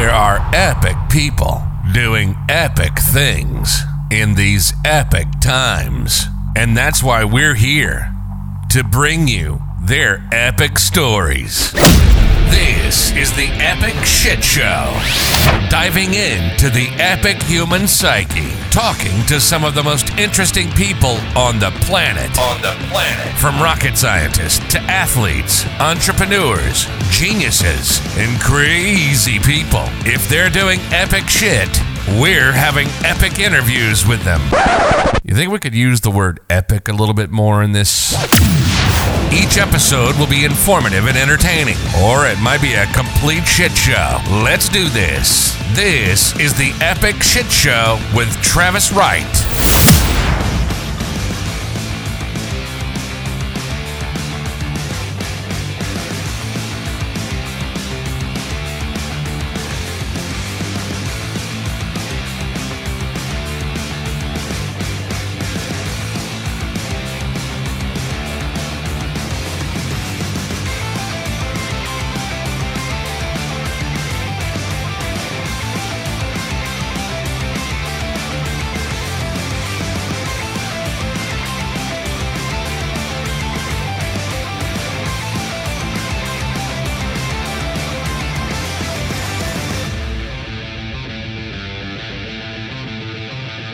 There are epic people doing epic things in these epic times. And that's why we're here, to bring you their epic stories. This is the Epic Shit Show. Diving into the epic human psyche. Talking to some of the most interesting people on the planet. From rocket scientists to athletes, entrepreneurs, geniuses, and crazy people. If they're doing epic shit, we're having epic interviews with them. You think we could use the word epic a little bit more in this? Each episode will be informative and entertaining, or it might be a complete shit show. Let's do this. This is the Epic Shit Show with Travis Wright.